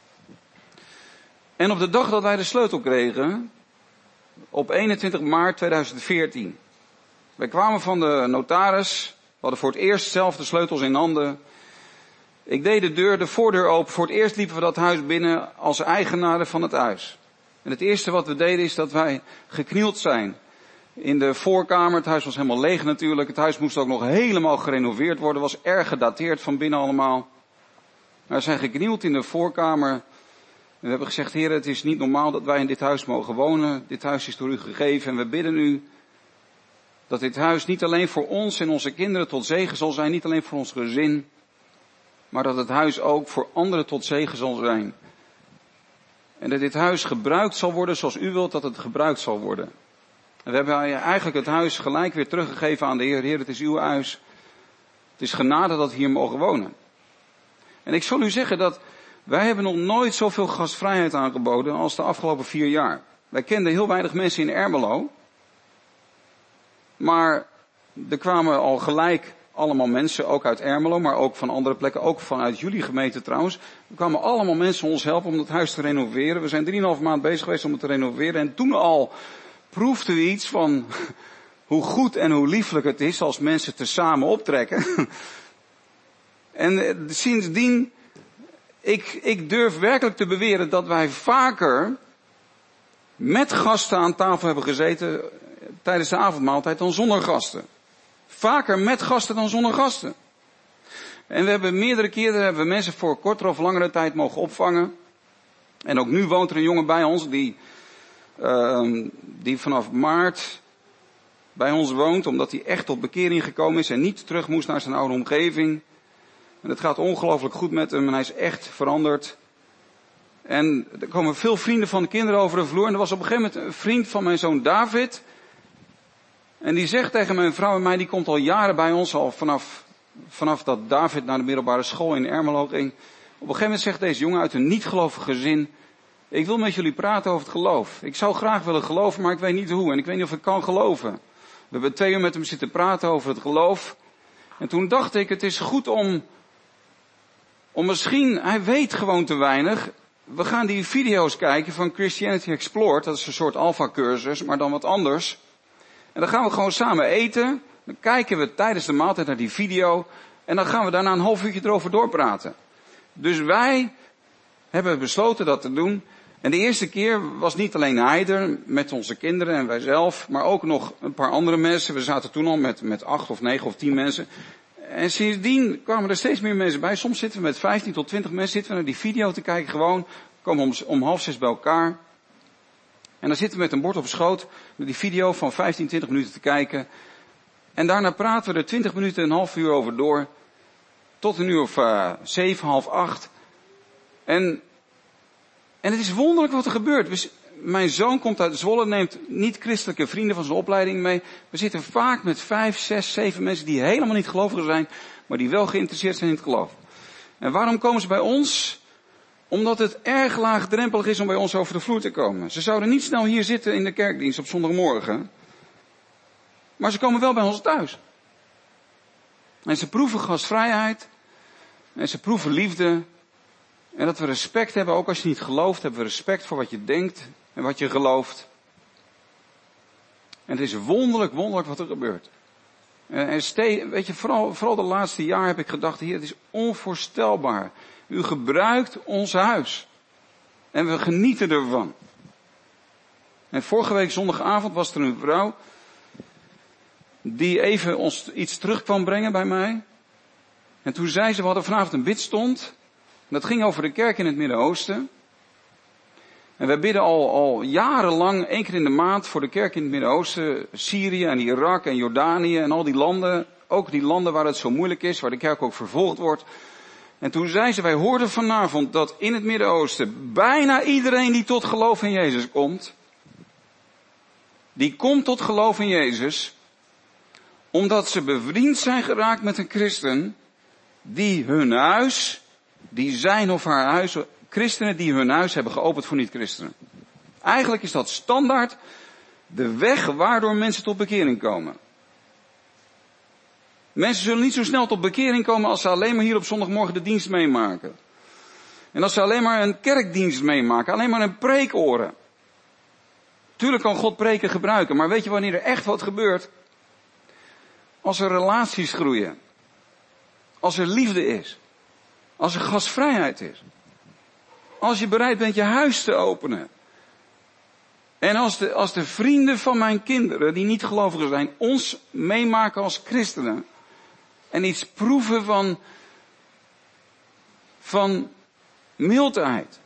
En op de dag dat wij de sleutel kregen, op 21 maart 2014. Wij kwamen van de notaris, we hadden voor het eerst zelf de sleutels in handen. Ik deed de voordeur open. Voor het eerst liepen we dat huis binnen als eigenaren van het huis. En het eerste wat we deden is dat wij geknield zijn in de voorkamer. Het huis was helemaal leeg natuurlijk. Het huis moest ook nog helemaal gerenoveerd worden. Was erg gedateerd van binnen allemaal. Maar we zijn geknield in de voorkamer. En we hebben gezegd, Heer, het is niet normaal dat wij in dit huis mogen wonen. Dit huis is door u gegeven. En we bidden u dat dit huis niet alleen voor ons en onze kinderen tot zegen zal zijn. Niet alleen voor ons gezin. Maar dat het huis ook voor anderen tot zegen zal zijn. En dat dit huis gebruikt zal worden zoals u wilt dat het gebruikt zal worden. En we hebben eigenlijk het huis gelijk weer teruggegeven aan de Heer. Heer, het is uw huis. Het is genade dat we hier mogen wonen. En ik zal u zeggen dat wij hebben nog nooit zoveel gastvrijheid aangeboden als de afgelopen 4 jaar. Wij kenden heel weinig mensen in Ermelo. Maar er kwamen al gelijk allemaal mensen, ook uit Ermelo, maar ook van andere plekken, ook vanuit jullie gemeente trouwens. Er kwamen allemaal mensen ons helpen om het huis te renoveren. We zijn 3,5 maand bezig geweest om het te renoveren. En toen al proefden we iets van hoe goed en hoe lieflijk het is als mensen tezamen optrekken. En sindsdien, ik durf werkelijk te beweren dat wij vaker met gasten aan tafel hebben gezeten tijdens de avondmaaltijd dan zonder gasten. Vaker met gasten dan zonder gasten. En we hebben meerdere keren mensen voor kortere of langere tijd mogen opvangen. En ook nu woont er een jongen bij ons die vanaf maart bij ons woont, omdat hij echt tot bekering gekomen is en niet terug moest naar zijn oude omgeving. En het gaat ongelooflijk goed met hem en hij is echt veranderd. En er komen veel vrienden van de kinderen over de vloer. En er was op een gegeven moment een vriend van mijn zoon David. En die zegt tegen mijn vrouw en mij, die komt al jaren bij ons, al vanaf dat David naar de middelbare school in Ermelo ging. Op een gegeven moment zegt deze jongen uit een niet-gelovig gezin, ik wil met jullie praten over het geloof. Ik zou graag willen geloven, maar ik weet niet hoe en ik weet niet of ik kan geloven. We hebben 2 uur met hem zitten praten over het geloof. En toen dacht ik, het is goed om misschien, hij weet gewoon te weinig. We gaan die video's kijken van Christianity Explored, dat is een soort alpha-cursus, maar dan wat anders. En dan gaan we gewoon samen eten. Dan kijken we tijdens de maaltijd naar die video. En dan gaan we daarna een half uurtje erover doorpraten. Dus wij hebben besloten dat te doen. En de eerste keer was niet alleen hij er, met onze kinderen en wij zelf, maar ook nog een paar andere mensen. We zaten toen al met 8 of 9 of 10 mensen. En sindsdien kwamen er steeds meer mensen bij. Soms zitten we met 15 tot 20 mensen, zitten we naar die video te kijken gewoon. Komen om 5:30 bij elkaar. En dan zitten we met een bord op schoot, met die video van 15, 20 minuten te kijken. En daarna praten we er 20 minuten, een half uur over door. Tot 7, half 8. En het is wonderlijk wat er gebeurt. Mijn zoon komt uit Zwolle, neemt niet-christelijke vrienden van zijn opleiding mee. We zitten vaak met 5, 6, 7 mensen die helemaal niet gelovig zijn, maar die wel geïnteresseerd zijn in het geloof. En waarom komen ze bij ons? Omdat het erg laagdrempelig is om bij ons over de vloer te komen. Ze zouden niet snel hier zitten in de kerkdienst op zondagmorgen. Maar ze komen wel bij ons thuis. En ze proeven gastvrijheid. En ze proeven liefde. En dat we respect hebben, ook als je niet gelooft, hebben we respect voor wat je denkt en wat je gelooft. En het is wonderlijk wat er gebeurt. En weet je, vooral de laatste jaar heb ik gedacht, Heer, het is onvoorstelbaar. U gebruikt ons huis. En we genieten ervan. En vorige week zondagavond was er een vrouw die even ons iets terug kwam brengen bij mij. En toen zei ze, we hadden vanavond een bidstond. En dat ging over de kerk in het Midden-Oosten. En wij bidden al jarenlang, 1 keer in de maand, voor de kerk in het Midden-Oosten. Syrië en Irak en Jordanië en al die landen. Ook die landen waar het zo moeilijk is, waar de kerk ook vervolgd wordt. En toen zei ze, wij hoorden vanavond dat in het Midden-Oosten bijna iedereen die tot geloof in Jezus komt. Die komt tot geloof in Jezus. Omdat ze bevriend zijn geraakt met een christen die hun huis, die zijn of haar huis, christenen die hun huis hebben geopend voor niet-christenen. Eigenlijk is dat standaard de weg waardoor mensen tot bekering komen. Mensen zullen niet zo snel tot bekering komen als ze alleen maar hier op zondagmorgen de dienst meemaken. En als ze alleen maar een kerkdienst meemaken, alleen maar een preek horen. Tuurlijk kan God preken gebruiken, maar weet je wanneer er echt wat gebeurt? Als er relaties groeien. Als er liefde is. Als er gastvrijheid is. Als je bereid bent je huis te openen. En als de vrienden van mijn kinderen, die niet gelovigen zijn, ons meemaken als christenen. En iets proeven van mildheid.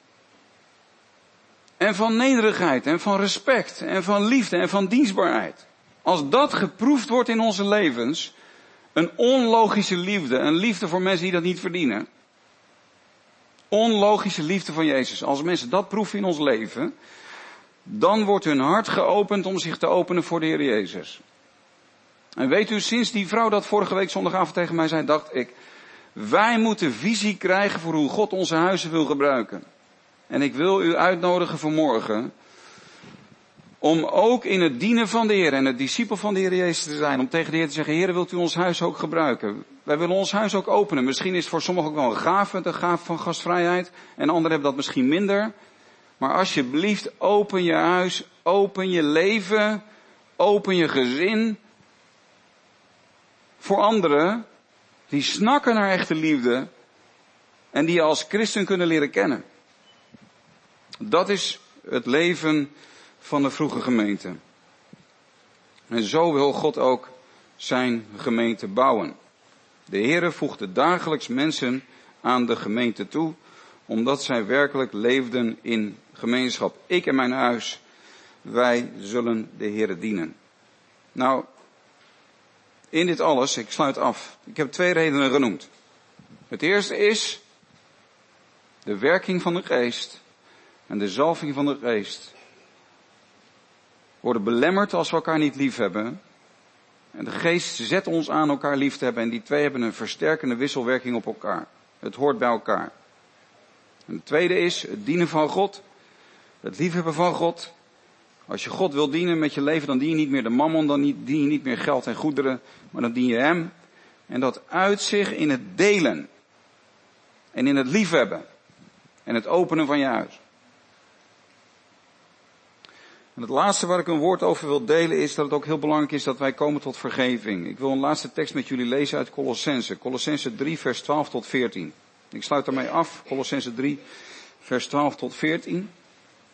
En van nederigheid. En van respect. En van liefde. En van dienstbaarheid. Als dat geproefd wordt in onze levens. Een onlogische liefde. Een liefde voor mensen die dat niet verdienen. Onlogische liefde van Jezus. Als mensen dat proeven in ons leven. Dan wordt hun hart geopend om zich te openen voor de Heer Jezus. En weet u, sinds die vrouw dat vorige week zondagavond tegen mij zei, dacht ik, wij moeten visie krijgen voor hoe God onze huizen wil gebruiken. En ik wil u uitnodigen vanmorgen om ook in het dienen van de Heer en het discipel van de Heer Jezus te zijn. Om tegen de Heer te zeggen, Heer, wilt u ons huis ook gebruiken? Wij willen ons huis ook openen. Misschien is het voor sommigen ook wel een gave, de gave van gastvrijheid. En anderen hebben dat misschien minder. Maar alsjeblieft, open je huis, open je leven, open je gezin. Voor anderen die snakken naar echte liefde en die je als christen kunnen leren kennen. Dat is het leven van de vroege gemeente. En zo wil God ook zijn gemeente bouwen. De Heere voegde dagelijks mensen aan de gemeente toe, omdat zij werkelijk leefden in gemeenschap. Ik en mijn huis, wij zullen de Heere dienen. Nou, in dit alles, ik sluit af. Ik heb 2 redenen genoemd. Het eerste is de werking van de geest en de zalving van de geest worden belemmerd als we elkaar niet lief hebben. En de geest zet ons aan elkaar lief te hebben en die 2 hebben een versterkende wisselwerking op elkaar. Het hoort bij elkaar. En het tweede is het dienen van God, het liefhebben van God. Als je God wil dienen met je leven, dan dien je niet meer de mammon, dan dien je niet meer geld en goederen, maar dan dien je Hem. En dat uit zich in het delen. En in het liefhebben. En het openen van je huis. En het laatste waar ik een woord over wil delen is dat het ook heel belangrijk is dat wij komen tot vergeving. Ik wil een laatste tekst met jullie lezen uit Colossense. Colossense 3 vers 12 tot 14. Ik sluit daarmee af. Colossense 3 vers 12 tot 14.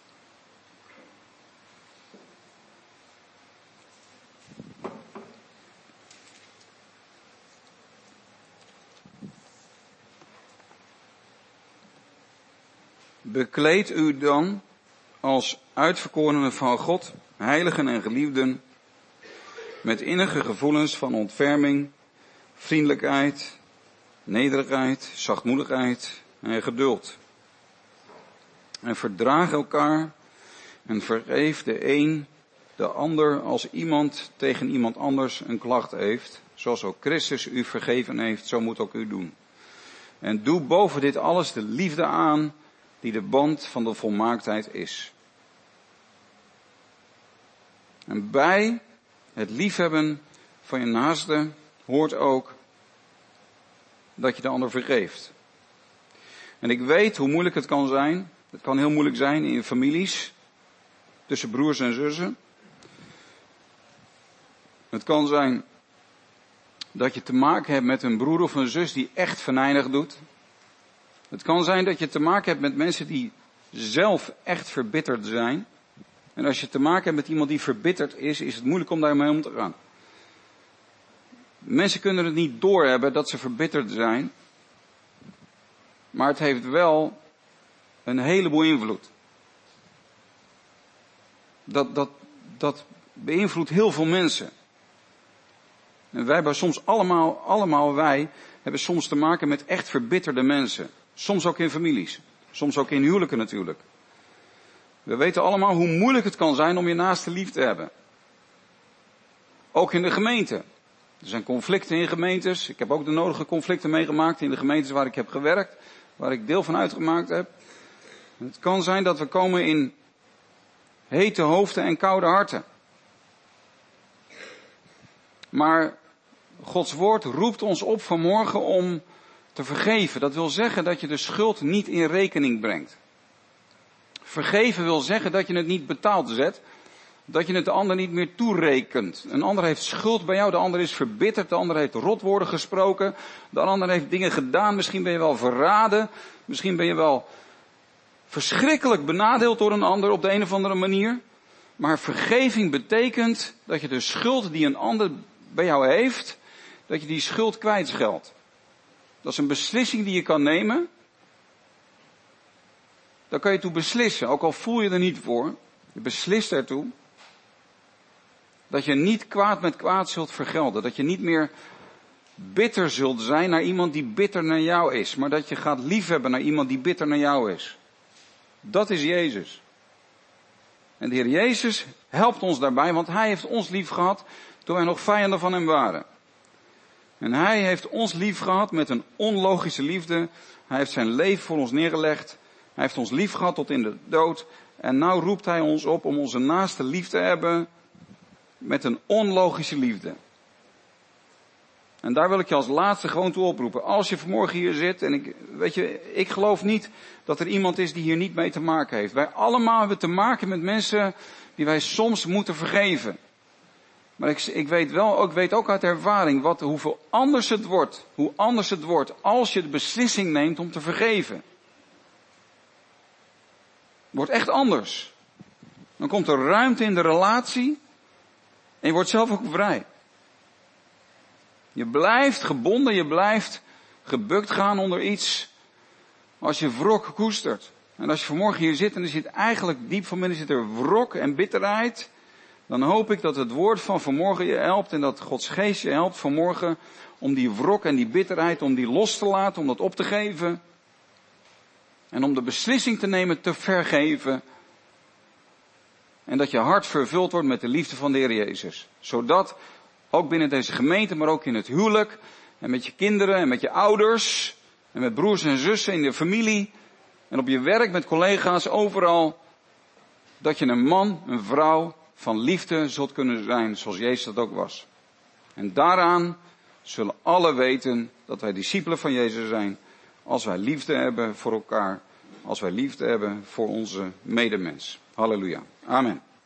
Bekleed u dan als uitverkorenen van God, heiligen en geliefden, met innige gevoelens van ontferming, vriendelijkheid, nederigheid, zachtmoedigheid en geduld. En verdraag elkaar en vergeef de een de ander als iemand tegen iemand anders een klacht heeft. Zoals ook Christus u vergeven heeft, zo moet ook u doen. En doe boven dit alles de liefde aan, die de band van de volmaaktheid is. En bij het liefhebben van je naaste hoort ook dat je de ander vergeeft. En ik weet hoe moeilijk het kan zijn. Het kan heel moeilijk zijn in families, tussen broers en zussen. Het kan zijn dat je te maken hebt met een broer of een zus die echt venijnig doet. Het kan zijn dat je te maken hebt met mensen die zelf echt verbitterd zijn. En als je te maken hebt met iemand die verbitterd is het moeilijk om daarmee om te gaan. Mensen kunnen het niet doorhebben dat ze verbitterd zijn. Maar het heeft wel een heleboel invloed. Dat beïnvloedt heel veel mensen. En wij hebben soms wij hebben soms te maken met echt verbitterde mensen. Soms ook in families. Soms ook in huwelijken natuurlijk. We weten allemaal hoe moeilijk het kan zijn om je naaste lief te hebben. Ook in de gemeente. Er zijn conflicten in gemeentes. Ik heb ook de nodige conflicten meegemaakt in de gemeentes waar ik heb gewerkt. Waar ik deel van uitgemaakt heb. Het kan zijn dat we komen in hete hoofden en koude harten. Maar Gods woord roept ons op vanmorgen om te vergeven. Dat wil zeggen dat je de schuld niet in rekening brengt. Vergeven wil zeggen dat je het niet betaald zet. Dat je het de ander niet meer toerekent. Een ander heeft schuld bij jou, de ander is verbitterd, de ander heeft rotwoorden gesproken. De ander heeft dingen gedaan, misschien ben je wel verraden. Misschien ben je wel verschrikkelijk benadeeld door een ander op de een of andere manier. Maar vergeving betekent dat je de schuld die een ander bij jou heeft, dat je die schuld kwijtscheldt. Dat is een beslissing die je kan nemen. Daar kan je toe beslissen, ook al voel je er niet voor. Je beslist ertoe. Dat je niet kwaad met kwaad zult vergelden. Dat je niet meer bitter zult zijn naar iemand die bitter naar jou is. Maar dat je gaat liefhebben naar iemand die bitter naar jou is. Dat is Jezus. En de Heer Jezus helpt ons daarbij, want Hij heeft ons lief gehad toen wij nog vijanden van Hem waren. En Hij heeft ons lief gehad met een onlogische liefde. Hij heeft zijn leven voor ons neergelegd. Hij heeft ons lief gehad tot in de dood. En nou roept Hij ons op om onze naaste lief te hebben met een onlogische liefde. En daar wil ik je als laatste gewoon toe oproepen. Als je vanmorgen hier zit, en ik geloof niet dat er iemand is die hier niet mee te maken heeft. Wij allemaal hebben te maken met mensen die wij soms moeten vergeven. Maar ik weet ook uit ervaring hoeveel anders het wordt. Hoe anders het wordt als je de beslissing neemt om te vergeven. Het wordt echt anders. Dan komt er ruimte in de relatie. En je wordt zelf ook vrij. Je blijft gebonden, je blijft gebukt gaan onder iets. Als je wrok koestert. En als je vanmorgen hier zit en er zit eigenlijk diep van binnen zit er wrok en bitterheid. Dan hoop ik dat het woord van vanmorgen je helpt en dat Gods geest je helpt vanmorgen om die wrok en die bitterheid, om die los te laten, om dat op te geven. En om de beslissing te nemen te vergeven. En dat je hart vervuld wordt met de liefde van de Heer Jezus. Zodat ook binnen deze gemeente, maar ook in het huwelijk en met je kinderen en met je ouders en met broers en zussen in de familie en op je werk met collega's overal, dat je een man, een vrouw van liefde zult kunnen zijn zoals Jezus dat ook was. En daaraan zullen alle weten dat wij discipelen van Jezus zijn als wij liefde hebben voor elkaar, als wij liefde hebben voor onze medemens. Halleluja. Amen.